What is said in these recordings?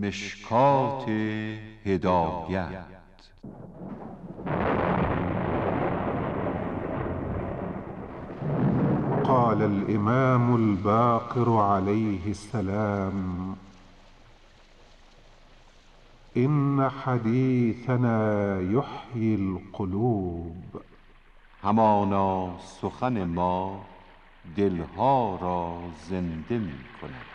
مشکات هدایت. قال الإمام الباقر عليه السلام: إن حديثنا يحيي القلوب. همانا سخن ما دلها را زنده می کند.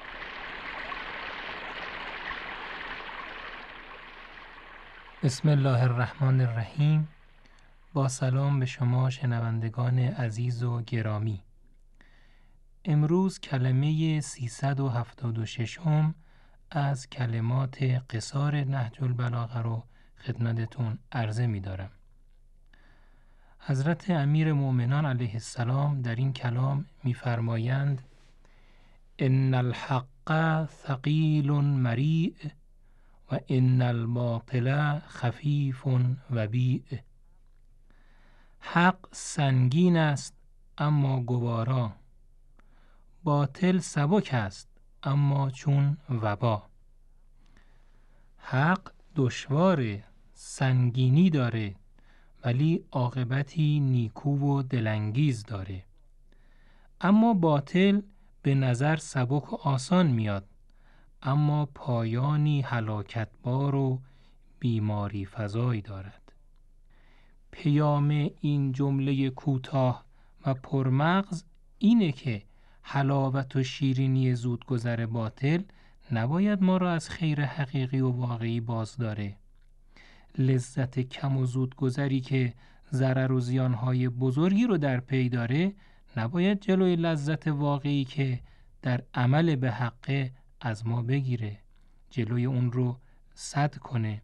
بسم الله الرحمن الرحیم. با سلام به شما شنوندگان عزیز و گرامی. امروز کلمه 376 از کلمات قصار نهج البلاغه رو خدمتتون عرضه می دارم. حضرت امیر مومنان علیه السلام در این کلام می فرمایند: ان الحق ثقیل مریع و ان الباطل خفیف وبیع. حق سنگین است اما گوارا، باطل سبک است اما چون وبا. حق دشواره، سنگینی داره، ولی عاقبتی نیکو و دلانگیز داره. اما باطل به نظر سبک و آسان میاد، اما پایانی هلاکتبار و بیماری فزایی دارد. پیام این جمله کوتاه و پرمغز اینه که حلاوت و شیرینی زودگذر باطل نباید ما را از خیر حقیقی و واقعی باز داره. لذت کم و زودگذری که ضرر و زیانهای بزرگی رو در پی داره نباید جلوی لذت واقعی که در عمل به حق از ما بگیره، جلوی اون رو سد کنه.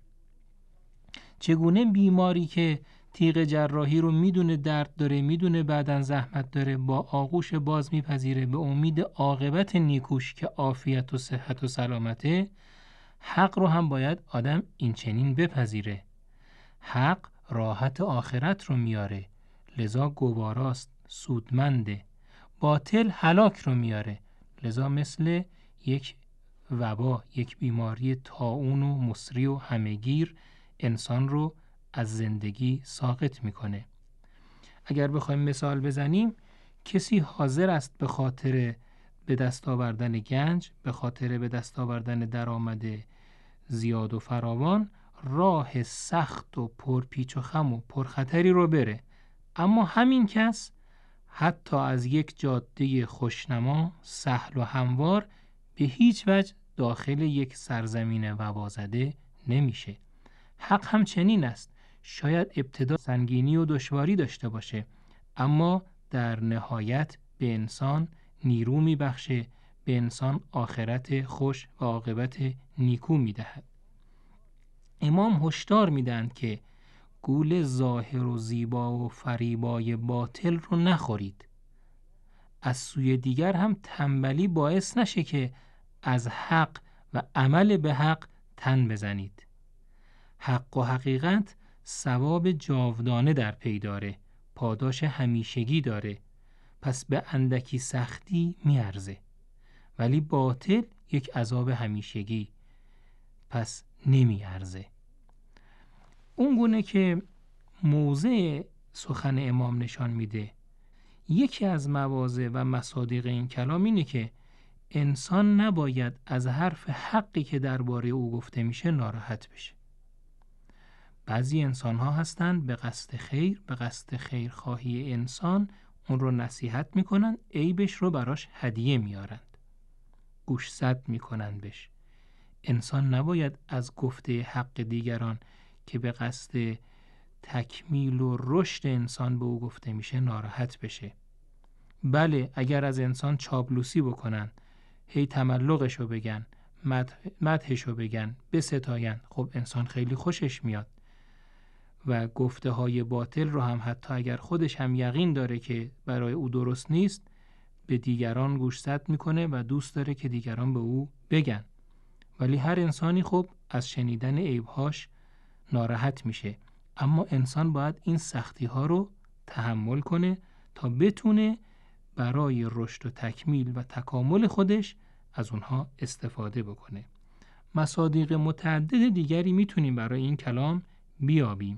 چگونه بیماری که تیغ جراحی رو میدونه درد داره، میدونه بعداً زحمت داره، با آغوش باز میپذیره به امید عاقبت نیکوش که عافیت و صحت و سلامته، حق رو هم باید آدم این چنین بپذیره. حق راحت آخرت رو میاره، لذا گواراست، سودمنده. باطل هلاک رو میاره، لذا مثل یک وبا، یک بیماری طاعون و مصری و همهگیر انسان رو از زندگی ساقط میکنه. اگر بخوایم مثال بزنیم، کسی حاضر است به خاطر به دست آوردن گنج، به خاطر به دست آوردن درآمد زیاد و فراوان، راه سخت و پرپیچ و خم و پرخطری رو بره. اما همین کس حتی از یک جاده خوشنما، سهل و هموار، به هیچ وجه داخل یک سرزمین وبازده نمیشه. حق هم چنین است. شاید ابتدا سنگینی و دشواری داشته باشه، اما در نهایت به انسان نیرو میبخشه، به انسان آخرت خوش و عاقبت نیکو میدهد. امام هشدار میدن که گول ظاهر و زیبا و فریبای باطل رو نخورید. از سوی دیگر هم تنبلی باعث نشه که از حق و عمل به حق تن بزنید. حق و حقیقت ثواب جاودانه در پی داره، پاداش همیشگی داره، پس به اندکی سختی میارزه. ولی باطل یک عذاب همیشگی، پس نمیارزه. اون گونه که موضع سخن امام نشان میده، یکی از مواضع و مصادیق این کلام اینه که انسان نباید از حرف حقی که درباره او گفته میشه ناراحت بشه. بعضی انسان ها هستن به قصد خیر، به قصد خیرخواهی انسان اون رو نصیحت میکنن، عیبش رو براش هدیه میارند، گوشزد میکنن بش. انسان نباید از گفته حق دیگران که به قصد تکمیل و رشد انسان به او گفته میشه ناراحت بشه. بله، اگر از انسان چاپلوسی بکنن، هی تملقشو بگن، مدحشو بگن، بستاین، خب انسان خیلی خوشش میاد و گفته های باطل رو هم حتی اگر خودش هم یقین داره که برای او درست نیست، به دیگران گوشزد میکنه و دوست داره که دیگران به او بگن. ولی هر انسانی خب از شنیدن عیبهاش ناراحت میشه، اما انسان باید این سختی ها رو تحمل کنه تا بتونه برای رشد و تکمیل و تکامل خودش از اونها استفاده بکنه. مصادیق متعدد دیگری میتونیم برای این کلام بیابیم.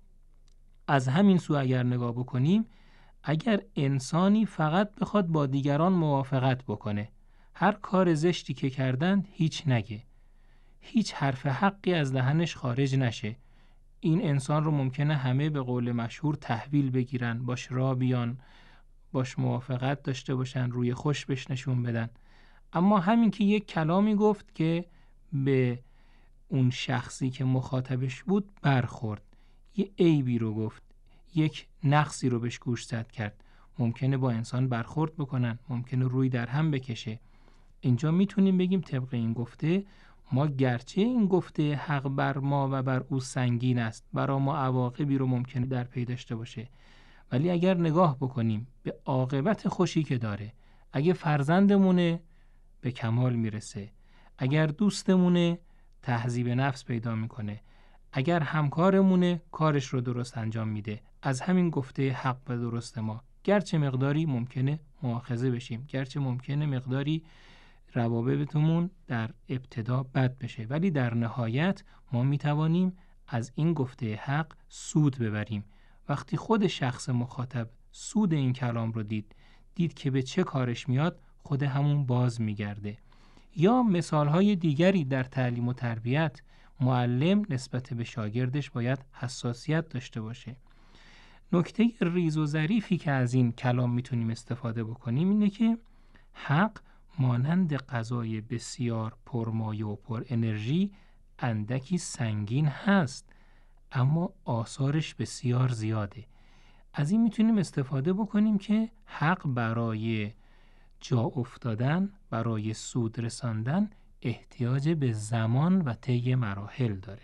از همین سو اگر نگاه بکنیم، اگر انسانی فقط بخواد با دیگران موافقت بکنه، هر کار زشتی که کردند هیچ نگه، هیچ حرف حقی از دهنش خارج نشه، این انسان رو ممکنه همه به قول مشهور تحویل بگیرن، باش را بیان، باش موافقت داشته باشن، روی خوش بهش نشون بدن. اما همین که یک کلامی گفت که به اون شخصی که مخاطبش بود برخورد، یه عیبی رو گفت، یک نقصی رو بهش گوشزد کرد، ممکنه با انسان برخورد بکنن، ممکنه روی در هم بکشه. اینجا میتونیم بگیم طبق این گفته، ما گرچه این گفته حق بر ما و بر او سنگین است، برای ما عواقبی رو ممکنه در پی داشته باشه، ولی اگر نگاه بکنیم به عاقبت خوشی که داره، اگه فرزندمونه به کمال میرسه، اگر دوستمونه تهذیب نفس پیدا میکنه، اگر همکارمونه کارش رو درست انجام میده، از همین گفته حق و درست ما گرچه مقداری ممکنه مؤاخذه بشیم، گرچه ممکنه مقداری روابطمون در ابتدا بد بشه، ولی در نهایت ما میتوانیم از این گفته حق سود ببریم. وقتی خود شخص مخاطب سود این کلام رو دید که به چه کارش میاد، خود همون باز میگرده. یا مثالهای دیگری در تعلیم و تربیت، معلم نسبت به شاگردش باید حساسیت داشته باشه. نکته ریز و ظریفی که از این کلام میتونیم استفاده بکنیم اینه که حق مانند غذای بسیار پرمایه و پر انرژی اندکی سنگین هست، اما آثارش بسیار زیاده. از این میتونیم استفاده بکنیم که حق برای جا افتادن، برای سود رساندن احتیاج به زمان و طی مراحل داره.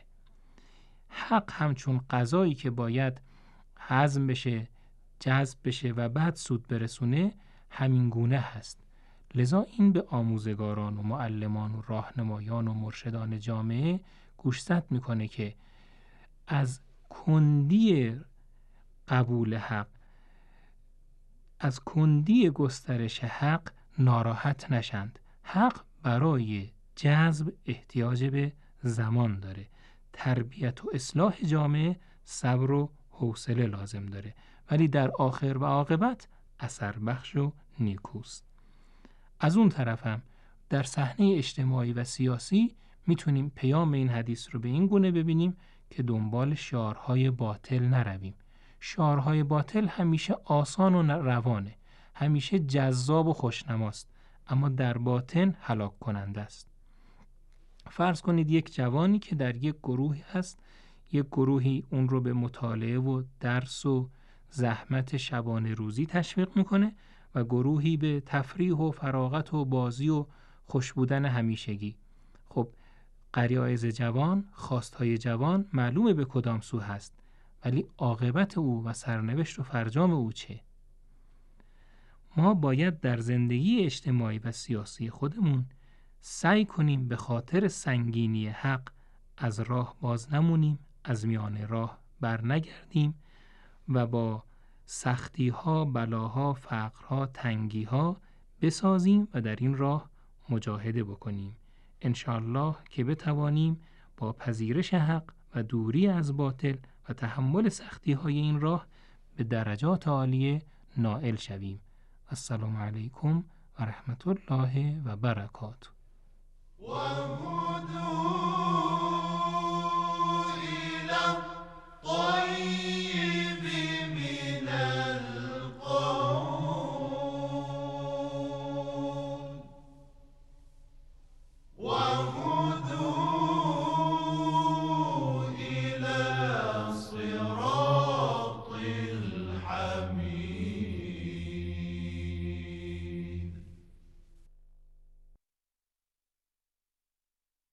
حق همچون غذایی که باید هضم بشه، جذب بشه و بعد سود برسونه، همین گونه هست. لذا این به آموزگاران و معلمان و راهنمایان و مرشدان جامعه گوشزد میکنه که از کندی قبول حق، از کندی گسترش حق ناراحت نشند. حق برای جذب احتیاج به زمان داره. تربیت و اصلاح جامعه صبر و حوصله لازم داره، ولی در آخر و عاقبت اثر بخش و نیکوست. از اون طرف هم در صحنه اجتماعی و سیاسی میتونیم پیام این حدیث رو به این گونه ببینیم که دنبال شعارهای باطل نرویم. شعارهای باطل همیشه آسان و روانه، همیشه جذاب و خوشنماست، اما در باطن هلاک کننده است. فرض کنید یک جوانی که در یک گروهی هست، یک گروهی اون رو به مطالعه و درس و زحمت شبانه روزی تشویق میکنه و گروهی به تفریح و فراغت و بازی و خوش بودن همیشگی. خب غرایز جوان، خواستهای جوان معلومه به کدام سو هست، ولی عاقبت او و سرنوشت و فرجام او چه؟ ما باید در زندگی اجتماعی و سیاسی خودمون سعی کنیم به خاطر سنگینی حق از راه باز نمونیم، از میان راه بر نگردیم و با سختی‌ها، بلاها، فقرها، تنگی‌ها بسازیم و در این راه مجاهده بکنیم. انشاءالله که بتوانیم با پذیرش حق و دوری از باطل و تحمل سختی‌های این راه به درجات عالیه نائل شویم. السلام علیکم و رحمت الله و برکاته.